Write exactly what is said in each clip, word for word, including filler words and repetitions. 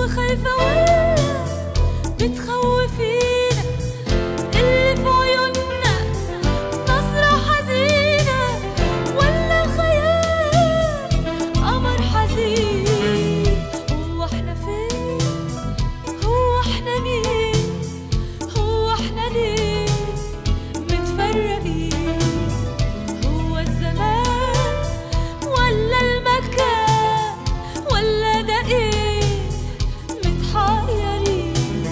خايفة ولا بتخوفينا؟ اللي في عيوننا نظرة حزينة ولا خيال قمر حزين؟ هو احنا فين؟ هو احنا مين؟ هو احنا ليه متفرقين؟ هو الزمان ولا المكان ولا ده ايه؟ متحيرين.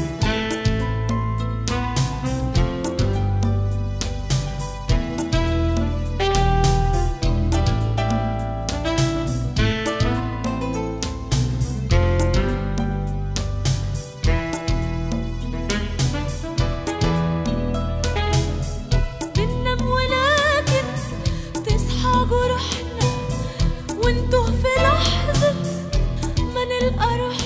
بننام ولكن تصحى جروحنا ونتوه في لحظة ما نلقى روحنا.